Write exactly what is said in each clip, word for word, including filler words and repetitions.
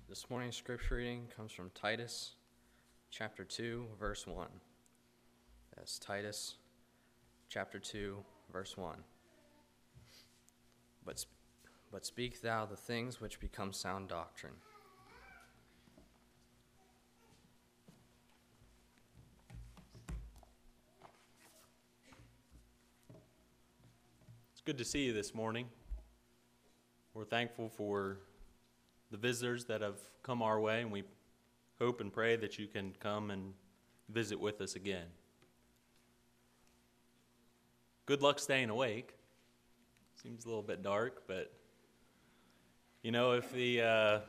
This morning's scripture reading comes from Titus chapter two, verse one. That's Titus chapter two, verse one. But, sp- but speak thou the things which become sound doctrine. It's good to see you this morning. We're thankful for the visitors that have come our way, and we hope and pray that you can come and visit with us again. Good luck staying awake. Seems a little bit dark, but you know, if the uh,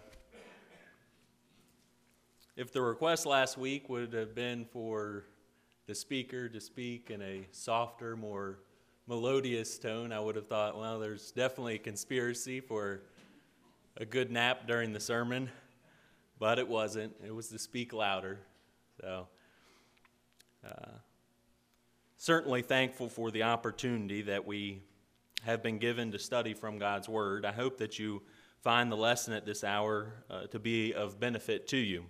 if the request last week would have been for the speaker to speak in a softer, more melodious tone, I would have thought, well, there's definitely a conspiracy for a good nap during the sermon, but it wasn't. It was to speak louder. So, uh, certainly thankful for the opportunity that we have been given to study from God's Word. I hope that you find the lesson at this hour uh, to be of benefit to you.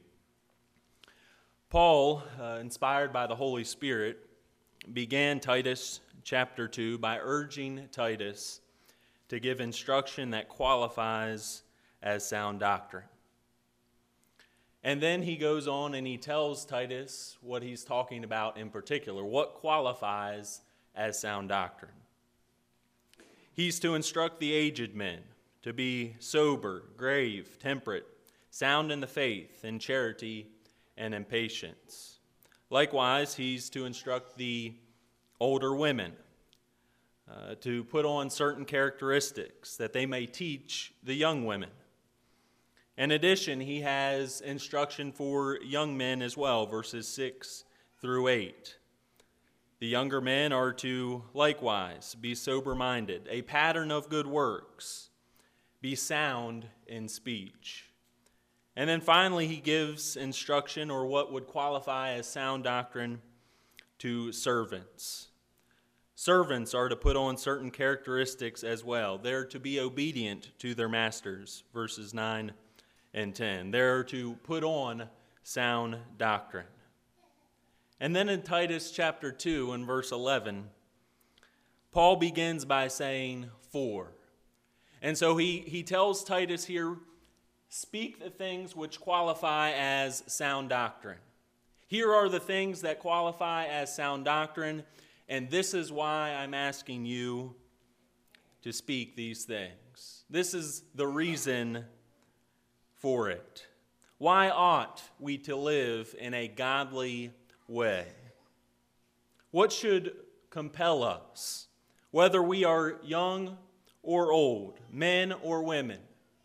Paul, uh, inspired by the Holy Spirit, began Titus chapter two by urging Titus to give instruction that qualifies as sound doctrine. And then he goes on and he tells Titus what he's talking about in particular, what qualifies as sound doctrine. He's to instruct the aged men to be sober, grave, temperate, sound in the faith, in charity, and in patience. Likewise, he's to instruct the older women uh, to put on certain characteristics that they may teach the young women. In addition, he has instruction for young men as well, verses six through eight. The younger men are to likewise be sober-minded, a pattern of good works, be sound in speech. And then finally, he gives instruction, or what would qualify as sound doctrine, to servants. Servants are to put on certain characteristics as well. They're to be obedient to their masters, verses nine and ten. They're to put on sound doctrine. And then in Titus chapter two and verse eleven, Paul begins by saying, for. And so he, he tells Titus here, speak the things which qualify as sound doctrine. Here are the things that qualify as sound doctrine, and this is why I'm asking you to speak these things. This is the reason for it. Why ought we to live in a godly way? What should compel us, whether we are young or old, men or women,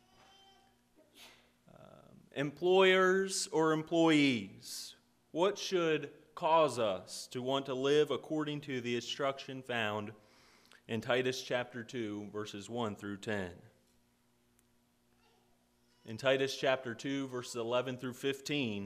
um, employers or employees? What should cause us to want to live according to the instruction found in Titus chapter two, verses one through ten? In Titus chapter two, verses eleven through fifteen,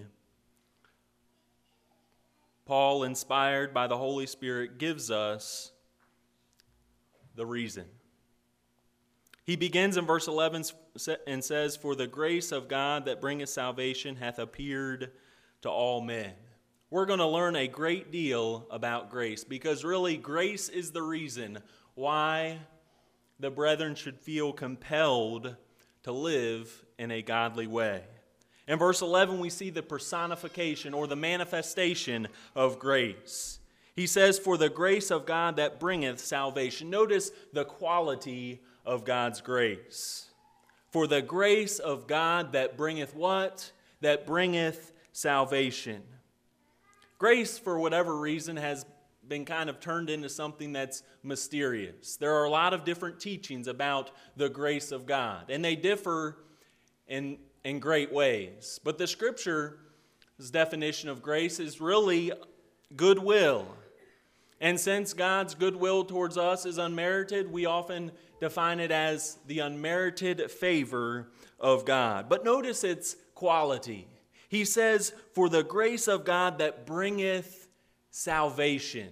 Paul, inspired by the Holy Spirit, gives us the reason. He begins in verse eleven and says, for the grace of God that bringeth salvation hath appeared to all men. We're going to learn a great deal about grace, because really grace is the reason why the brethren should feel compelled to live in a godly way. In verse eleven, we see the personification or the manifestation of grace. He says, for the grace of God that bringeth salvation. Notice the quality of God's grace. For the grace of God that bringeth what? That bringeth salvation. Grace, for whatever reason, has been kind of turned into something that's mysterious. There are a lot of different teachings about the grace of God, and they differ in, in great ways. But the Scripture's definition of grace is really goodwill. And since God's goodwill towards us is unmerited, we often define it as the unmerited favor of God. But notice its quality. He says, for the grace of God that bringeth salvation.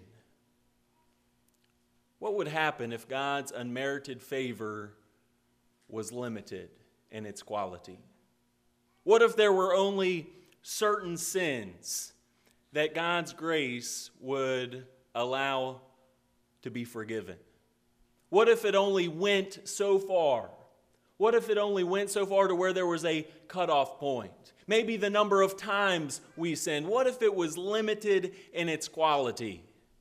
What would happen if God's unmerited favor was limited in its quality? What if there were only certain sins that God's grace would allow to be forgiven? What if it only went so far? What if it only went so far to where there was a cutoff point? Maybe the number of times we sin. What if it was limited in its quality?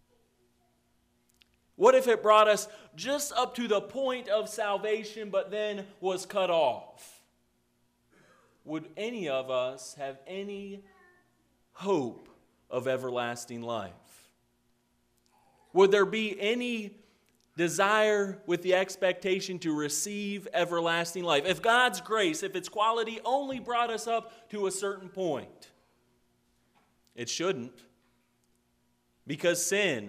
What if it brought us just up to the point of salvation but then was cut off? Would any of us have any hope of everlasting life? Would there be any desire with the expectation to receive everlasting life? If God's grace, if its quality only brought us up to a certain point, it shouldn't, because sin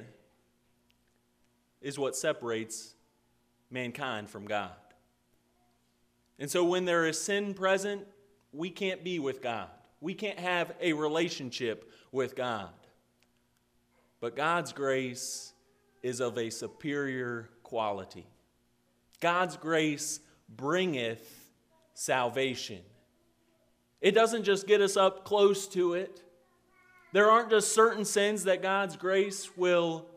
is what separates mankind from God. And so when there is sin present, we can't be with God. We can't have a relationship with God. But God's grace is of a superior quality. God's grace bringeth salvation. It doesn't just get us up close to it. There aren't just certain sins that God's grace will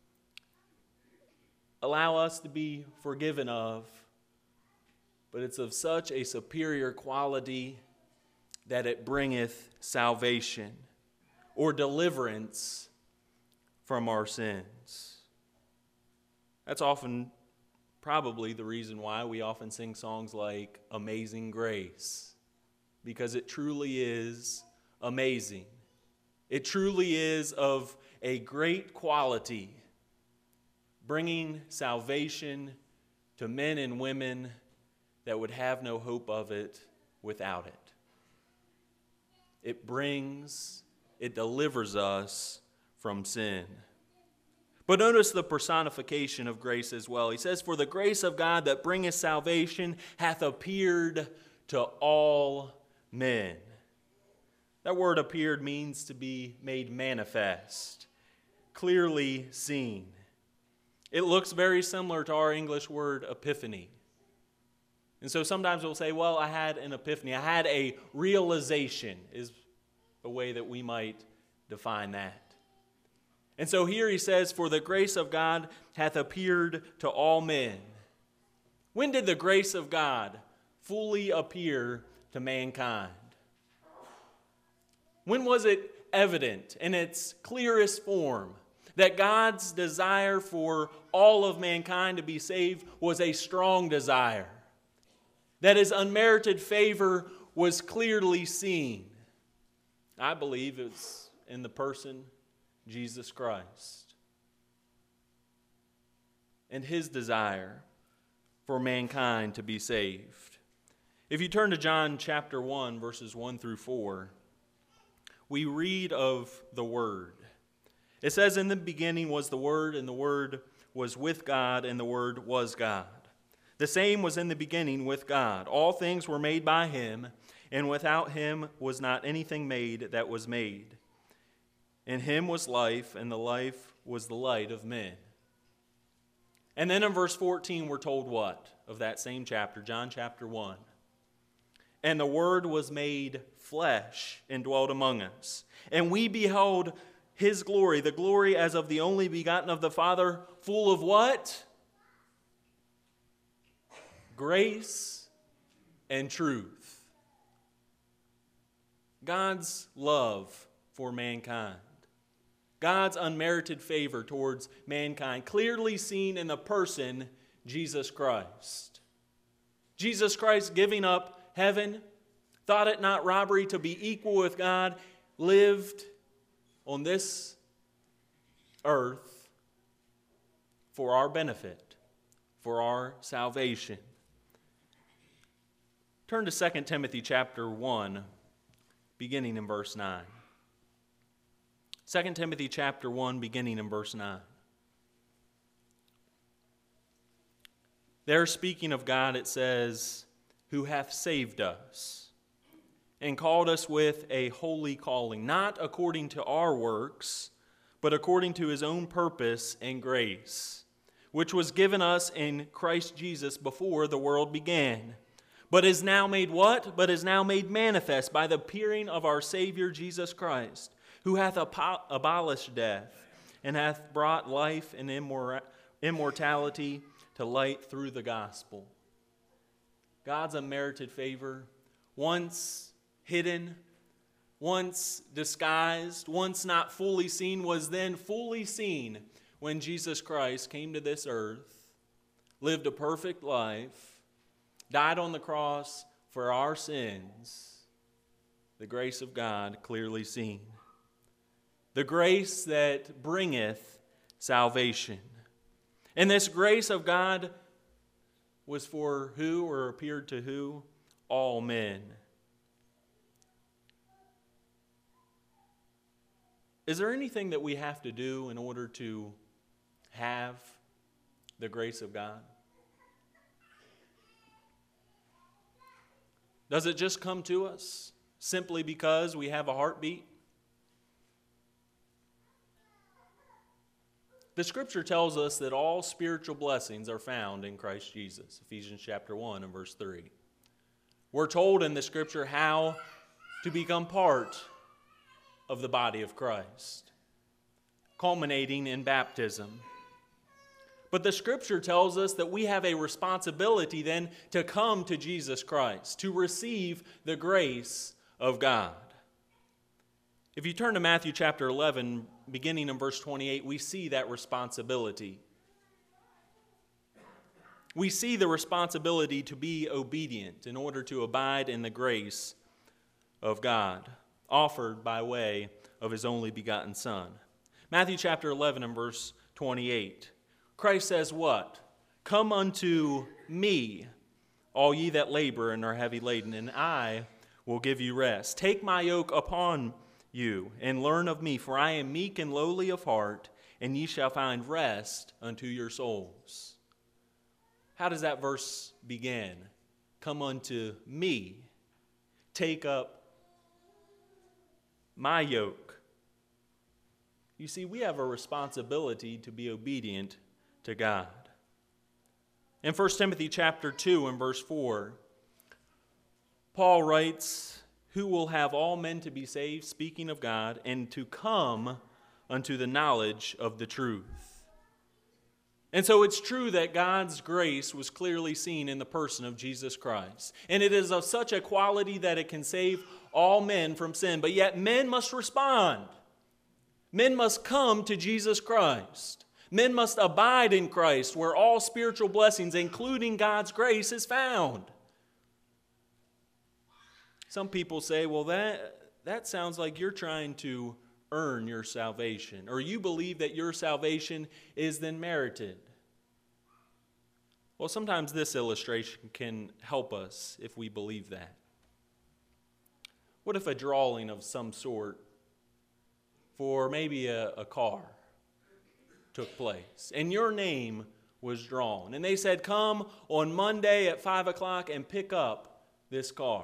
allow us to be forgiven of, but it's of such a superior quality that it bringeth salvation or deliverance from our sins. That's often probably the reason why we often sing songs like Amazing Grace, because it truly is amazing. It truly is of a great quality, bringing salvation to men and women that would have no hope of it without it. It brings, it delivers us from sin. But notice the personification of grace as well. He says, "For the grace of God that bringeth salvation hath appeared to all men." That word appeared means to be made manifest, clearly seen. It looks very similar to our English word epiphany. And so sometimes we'll say, well, I had an epiphany. I had a realization, is a way that we might define that. And so here he says, "For the grace of God hath appeared to all men." When did the grace of God fully appear to mankind? When was it evident in its clearest form that God's desire for all of mankind to be saved was a strong desire? That his unmerited favor was clearly seen? I believe it's in the person Jesus Christ and his desire for mankind to be saved. If you turn to John chapter one, verses one through four, we read of the Word. It says, "In the beginning was the Word, and the Word was with God, and the Word was God. The same was in the beginning with God. All things were made by him, and without him was not anything made that was made. In him was life, and the life was the light of men." And then in verse fourteen, we're told what? Of that same chapter, John chapter one. "And the Word was made flesh and dwelt among us. And we beheld his glory, the glory as of the only begotten of the Father, full of" what? Grace and truth. God's love for mankind. God's unmerited favor towards mankind, clearly seen in the person Jesus Christ. Jesus Christ giving up heaven, thought it not robbery to be equal with God, lived on this earth for our benefit, for our salvation. Turn to Second Timothy chapter one, beginning in verse nine. Second Timothy chapter one, beginning in verse nine. There, speaking of God, it says, "Who hath saved us, and called us with a holy calling, not according to our works, but according to his own purpose and grace, which was given us in Christ Jesus before the world began, But is now made what? But is now made manifest by the appearing of our Savior Jesus Christ, who hath apo- abolished death, and hath brought life and immor- immortality to light through the gospel. God's unmerited favor, once hidden, once disguised, once not fully seen, was then fully seen when Jesus Christ came to this earth, lived a perfect life, died on the cross for our sins. The grace of God clearly seen. The grace that bringeth salvation. And this grace of God was for who, or appeared to who? All men. Is there anything that we have to do in order to have the grace of God? Does it just come to us simply because we have a heartbeat? The Scripture tells us that all spiritual blessings are found in Christ Jesus, Ephesians chapter one and verse three. We're told in the Scripture how to become part of the body of Christ, culminating in baptism. But the Scripture tells us that we have a responsibility then to come to Jesus Christ, to receive the grace of God. If you turn to Matthew chapter eleven, beginning in verse twenty-eight, we see that responsibility. We see the responsibility to be obedient in order to abide in the grace of God, offered by way of his only begotten Son. Matthew chapter eleven and verse twenty-eight. Christ says what? Come unto me, all ye that labor and are heavy laden, and I will give you rest. Take my yoke upon you, and learn of me, for I am meek and lowly of heart, and ye shall find rest unto your souls. How does that verse begin? Come unto me. Take up my yoke. You see, we have a responsibility to be obedient to God. In First Timothy chapter two and verse four, Paul writes, who will have all men to be saved, speaking of God, and to come unto the knowledge of the truth. And so it's true that God's grace was clearly seen in the person of Jesus Christ. And it is of such a quality that it can save all men from sin. But yet men must respond. Men must come to Jesus Christ. Men must abide in Christ, where all spiritual blessings, including God's grace, is found. Some people say, well, that, that sounds like you're trying to earn your salvation, or you believe that your salvation is then merited. Well, sometimes this illustration can help us if we believe that. What if a drawing of some sort for maybe a, a car took place, and your name was drawn, and they said, come on Monday at five o'clock and pick up this car?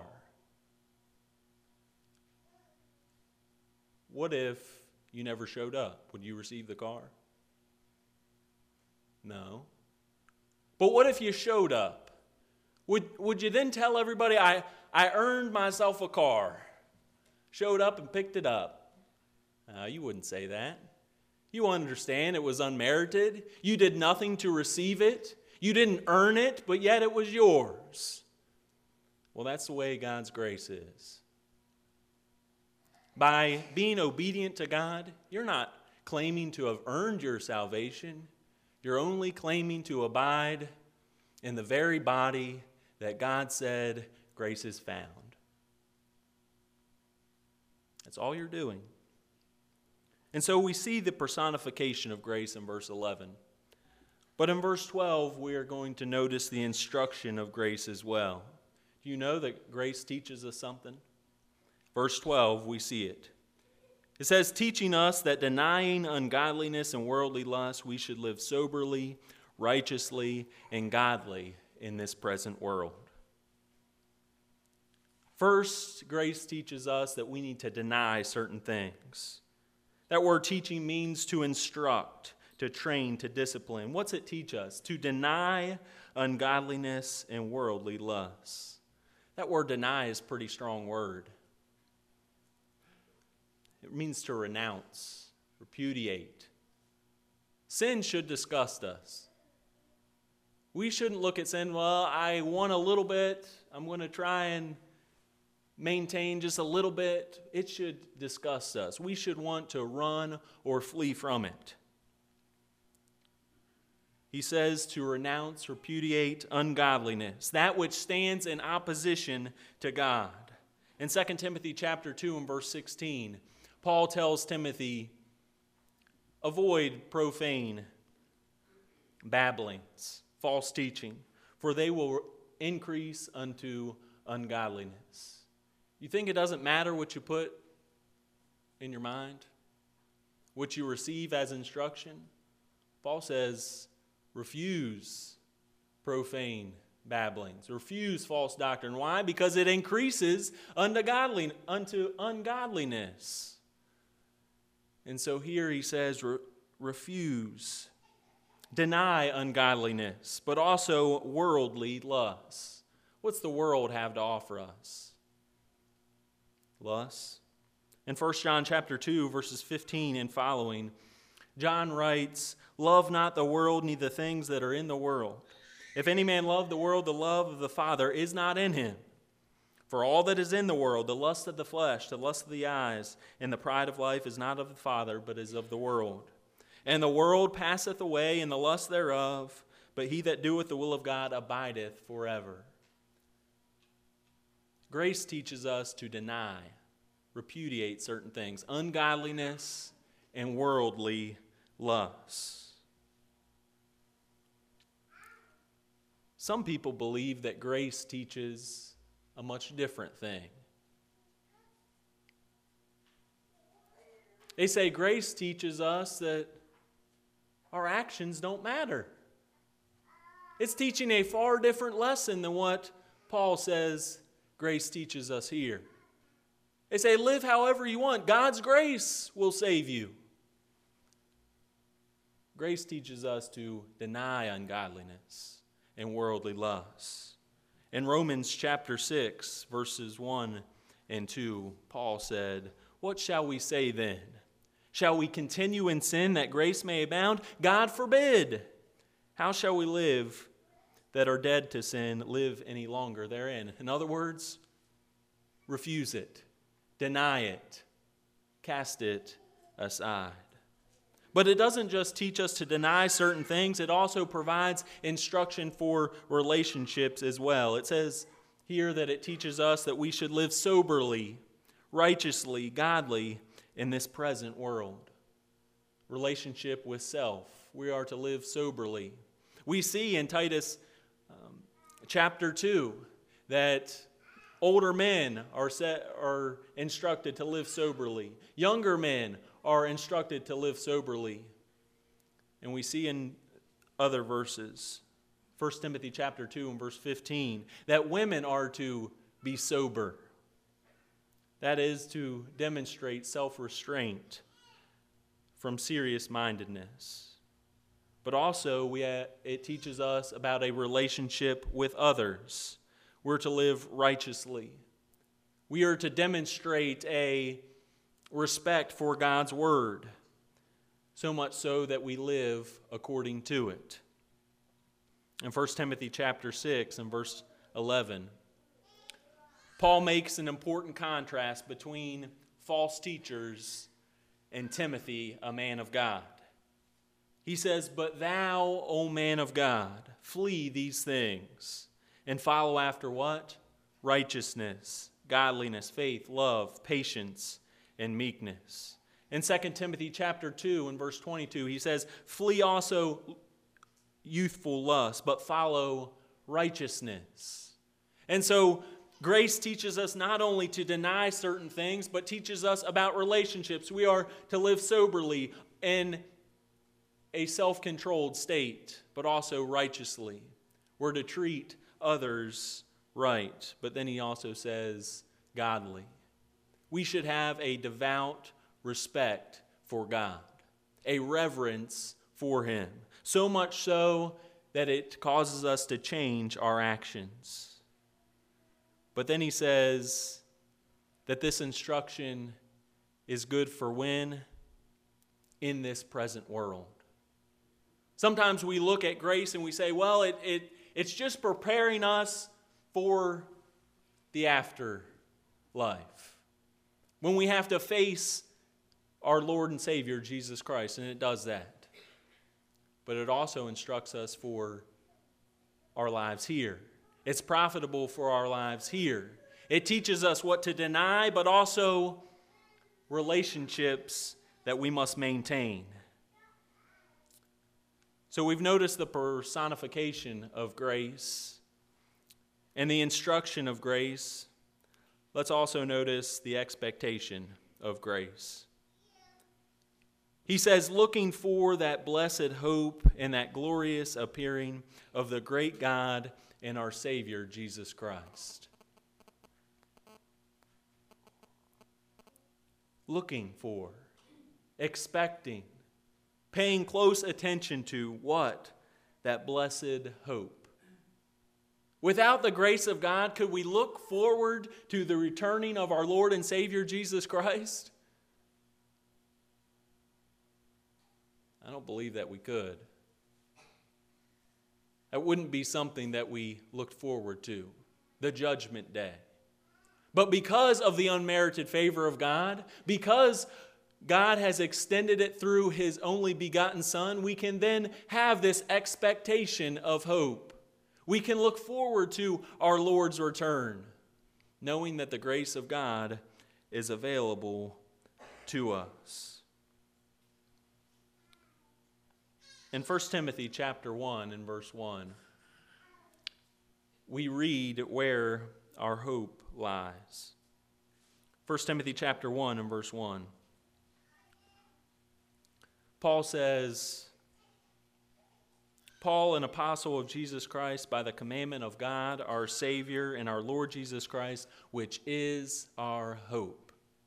What if you never showed up? Would you receive the car? No. But what if you showed up? Would, would you then tell everybody, I, I earned myself a car, showed up and picked it up? No, you wouldn't say that. You understand it was unmerited. You did nothing to receive it. You didn't earn it, but yet it was yours. Well, that's the way God's grace is. By being obedient to God, you're not claiming to have earned your salvation. You're only claiming to abide in the very body that God said grace is found. That's all you're doing. And so we see the personification of grace in verse eleven. But in verse twelve, we are going to notice the instruction of grace as well. Do you know that grace teaches us something? Verse twelve, we see it. It says, teaching us that denying ungodliness and worldly lust, we should live soberly, righteously, and godly in this present world. First, grace teaches us that we need to deny certain things. That word teaching means to instruct, to train, to discipline. What's it teach us? To deny ungodliness and worldly lusts. That word deny is a pretty strong word. It means to renounce, repudiate. Sin should disgust us. We shouldn't look at sin, well, I want a little bit, I'm going to try and maintain just a little bit. It should disgust us. We should want to run or flee from it. He says to renounce, repudiate ungodliness, that which stands in opposition to God. In Second Timothy chapter two and verse sixteen, Paul tells Timothy, avoid profane babblings, false teaching, for they will increase unto ungodliness. You think it doesn't matter what you put in your mind? What you receive as instruction? Paul says, refuse profane babblings. Refuse false doctrine. Why? Because it increases unto, godly, unto ungodliness. And so here he says, re- refuse. Deny ungodliness, but also worldly lusts. What's the world have to offer us? Lust. In First John chapter two, verses fifteen and following, John writes, love not the world, neither the things that are in the world. If any man love the world, the love of the Father is not in him. For all that is in the world, the lust of the flesh, the lust of the eyes, and the pride of life is not of the Father, but is of the world. And the world passeth away, and the lust thereof, but he that doeth the will of God abideth forever. Grace teaches us to deny, repudiate certain things, ungodliness and worldly lusts. Some people believe that grace teaches a much different thing. They say grace teaches us that our actions don't matter. It's teaching a far different lesson than what Paul says grace teaches us here. They say, live however you want. God's grace will save you. Grace teaches us to deny ungodliness and worldly lusts. In Romans chapter six, verses one and two, Paul said, what shall we say then? Shall we continue in sin that grace may abound? God forbid. How shall we live that are dead to sin live any longer therein? In other words, refuse it, deny it, cast it aside. But it doesn't just teach us to deny certain things, it also provides instruction for relationships as well. It says here that it teaches us that we should live soberly, righteously, godly in this present world. Relationship with self. We are to live soberly. We see in Titus um, chapter two that older men are, set, are instructed to live soberly. Younger men are instructed to live soberly. And we see in other verses, First Timothy chapter two and verse fifteen, that women are to be sober. That is to demonstrate self-restraint from serious-mindedness. But also we ha- it teaches us about a relationship with others. We're to live righteously. We are to demonstrate a respect for God's word, so much so that we live according to it. In First Timothy chapter six and verse eleven, Paul makes an important contrast between false teachers and Timothy, a man of God. He says, but thou, O man of God, flee these things and follow after what? Righteousness, godliness, faith, love, patience, and meekness. In Second Timothy chapter two and verse twenty-two, he says, flee also youthful lust, but follow righteousness. And so grace teaches us not only to deny certain things, but teaches us about relationships. We are to live soberly in a self-controlled state, but also righteously. We're to treat others right. But then he also says godly. We should have a devout respect for God, a reverence for him, so much so that it causes us to change our actions. But then he says that this instruction is good for when? In this present world. Sometimes we look at grace and we say, well, it, it, it's just preparing us for the afterlife. When we have to face our Lord and Savior, Jesus Christ, and it does that. But it also instructs us for our lives here. It's profitable for our lives here. It teaches us what to deny, but also relationships that we must maintain. So we've noticed the personification of grace and the instruction of grace. Let's also notice the expectation of grace. He says, looking for that blessed hope and that glorious appearing of the great God and our Savior, Jesus Christ. Looking for, expecting, paying close attention to what? That blessed hope. Without the grace of God, could we look forward to the returning of our Lord and Savior, Jesus Christ? I don't believe that we could. That wouldn't be something that we looked forward to, the judgment day. But because of the unmerited favor of God, because God has extended it through His only begotten Son, we can then have this expectation of hope. We can look forward to our Lord's return, knowing that the grace of God is available to us. In First Timothy chapter one and verse one, we read where our hope lies. First Timothy chapter one and verse one. Paul says, Paul, an apostle of Jesus Christ, by the commandment of God, our Savior, and our Lord Jesus Christ, which is our hope.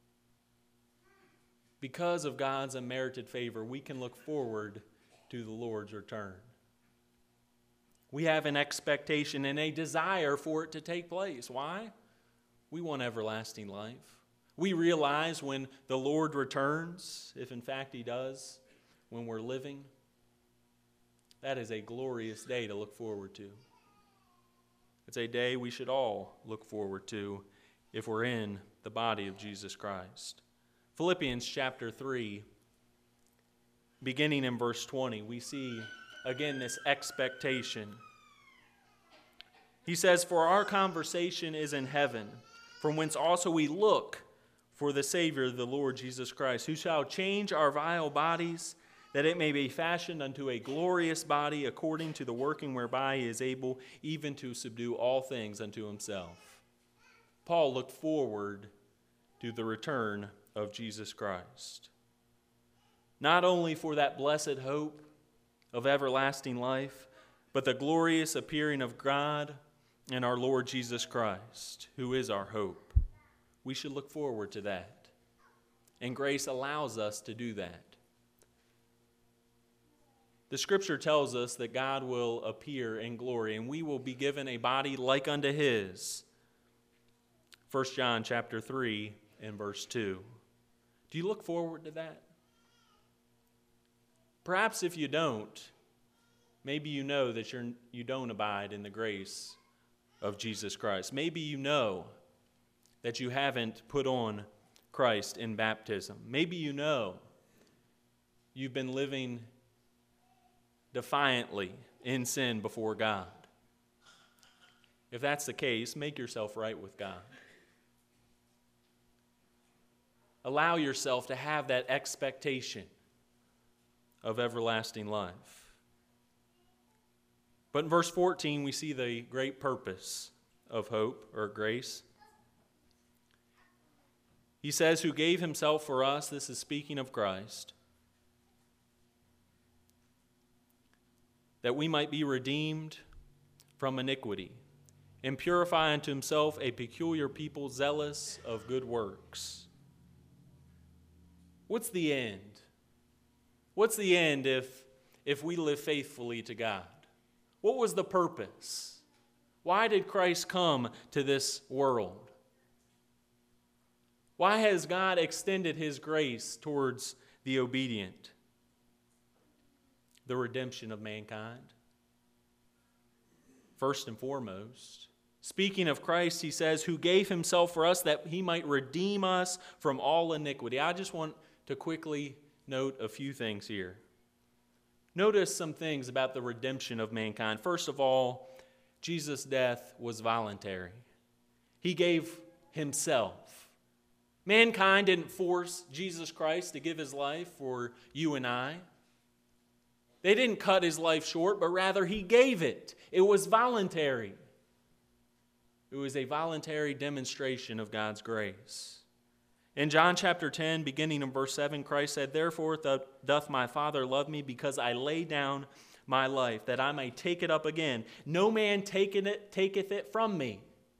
Because of God's unmerited favor, we can look forward to the Lord's return. We have an expectation and a desire for it to take place. Why? We want everlasting life. We realize when the Lord returns, if in fact He does, when we're living, that is a glorious day to look forward to. It's a day we should all look forward to if we're in the body of Jesus Christ. Philippians chapter three, beginning in verse twenty, we see again this expectation. He says, for our conversation is in heaven, from whence also we look for the Savior, the Lord Jesus Christ, who shall change our vile bodies, that it may be fashioned unto a glorious body according to the working whereby He is able even to subdue all things unto Himself. Paul looked forward to the return of Jesus Christ. Not only for that blessed hope of everlasting life, but the glorious appearing of God and our Lord Jesus Christ, who is our hope. We should look forward to that. And grace allows us to do that. The Scripture tells us that God will appear in glory, and we will be given a body like unto His. First John chapter three and verse two. Do you look forward to that? Perhaps if you don't, maybe you know that you're, you don't abide in the grace of Jesus Christ. Maybe you know that you haven't put on Christ in baptism. Maybe you know you've been living defiantly in sin before God. If that's the case, make yourself right with God. Allow yourself to have that expectation of everlasting life. But in verse fourteen, we see the great purpose of hope or grace. He says, who gave Himself for us, this is speaking of Christ, that we might be redeemed from iniquity, and purify unto Himself a peculiar people zealous of good works. What's the end? What's the end if, if we live faithfully to God? What was the purpose? Why did Christ come to this world? Why has God extended his grace towards the obedient? The redemption of mankind. First and foremost, speaking of Christ, he says, who gave himself for us that he might redeem us from all iniquity. I just want to quickly note a few things here. Notice some things about the redemption of mankind. First of all, Jesus' death was voluntary. He gave himself. Mankind didn't force Jesus Christ to give his life for you and I. They didn't cut his life short, but rather he gave it. It was voluntary. It was a voluntary demonstration of God's grace. In John chapter ten, beginning in verse seven, Christ said, therefore doth my Father love me, because I lay down my life, that I may take it up again. No man taketh it, taketh it from me.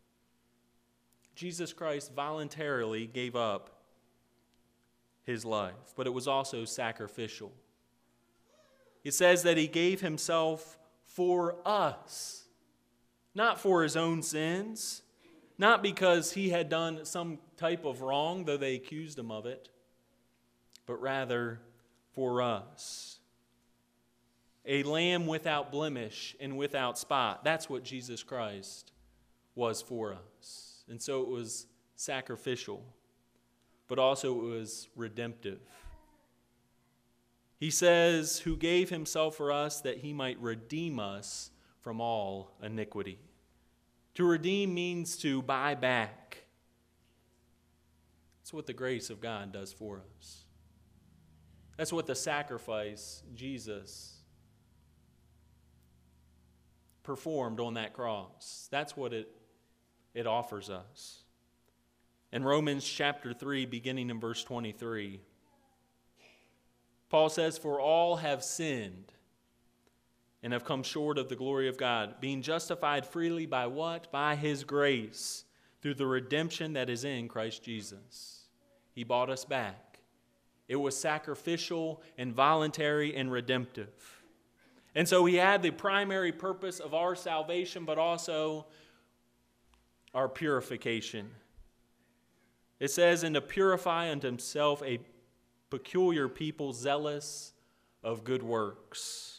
Jesus Christ voluntarily gave up his life, but it was also sacrificial. It says that he gave himself for us, not for his own sins, not because he had done some type of wrong, though they accused him of it, but rather for us. A lamb without blemish and without spot. That's what Jesus Christ was for us. And so it was sacrificial, but also it was redemptive. He says, who gave himself for us that he might redeem us from all iniquity. To redeem means to buy back. That's what the grace of God does for us. That's what the sacrifice Jesus performed on that cross. That's what it, it offers us. In Romans chapter three, beginning in verse twenty-three, Paul says, for all have sinned and have come short of the glory of God, being justified freely by what? By his grace, through the redemption that is in Christ Jesus. He bought us back. It was sacrificial and voluntary and redemptive. And so he had the primary purpose of our salvation, but also our purification. It says, and to purify unto himself a peculiar people zealous of good works.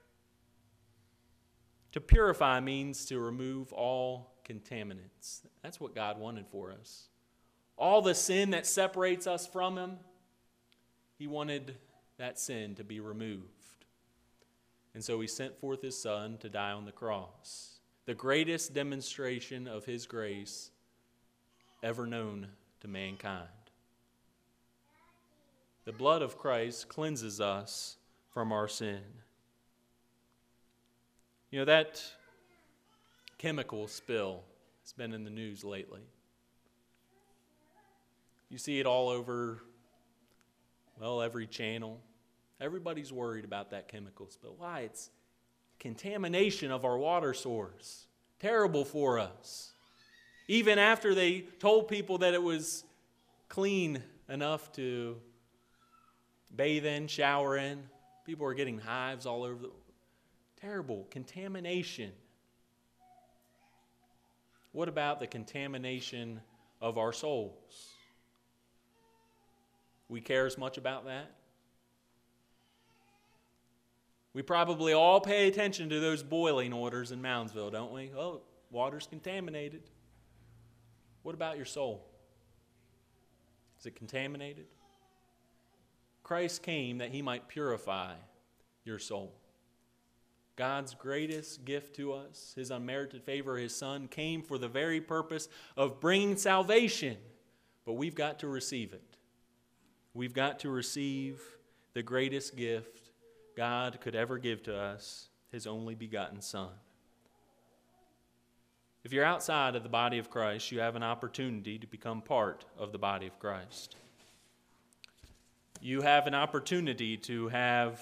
To purify means to remove all contaminants. That's what God wanted for us. All the sin that separates us from him, he wanted that sin to be removed. And so he sent forth his Son to die on the cross. The greatest demonstration of his grace ever known to mankind. The blood of Christ cleanses us from our sin. You know, that chemical spill has been in the news lately. You see it all over, well, every channel. Everybody's worried about that chemical spill. Why? It's contamination of our water source. Terrible for us. Even after they told people that it was clean enough to bathe in, shower in, people are getting hives all over the terrible contamination. What about the contamination of our souls? We care as much about that? We probably all pay attention to those boiling orders in Moundsville, don't we? Oh, water's contaminated. What about your soul? Is it contaminated? Christ came that he might purify your soul. God's greatest gift to us, his unmerited favor, his Son, came for the very purpose of bringing salvation. But we've got to receive it. We've got to receive the greatest gift God could ever give to us, his only begotten Son. If you're outside of the body of Christ, you have an opportunity to become part of the body of Christ. You have an opportunity to have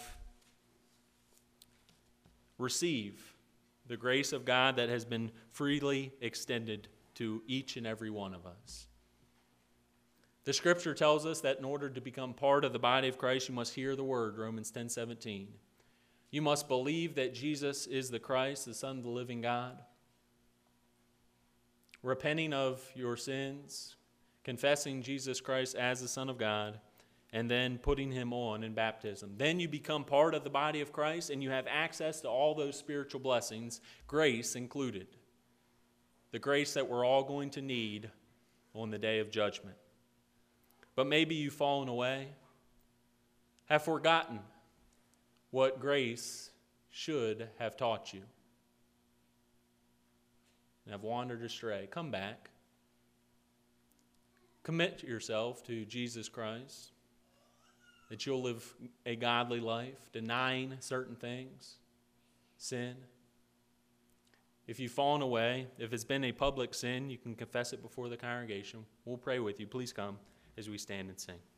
receive the grace of God that has been freely extended to each and every one of us. The scripture tells us that in order to become part of the body of Christ, you must hear the word, Romans ten seventeen. You must believe that Jesus is the Christ, the Son of the living God. repenting of your sins, confessing Jesus Christ as the Son of God, and then putting him on in baptism. Then you become part of the body of Christ, and you have access to all those spiritual blessings, grace included. The grace that we're all going to need on the day of judgment. But maybe you've fallen away, have forgotten what grace should have taught you, and have wandered astray. Come back. Commit yourself to Jesus Christ, that you'll live a godly life, denying certain things, sin. If you've fallen away, if it's been a public sin, you can confess it before the congregation. We'll pray with you. Please come as we stand and sing.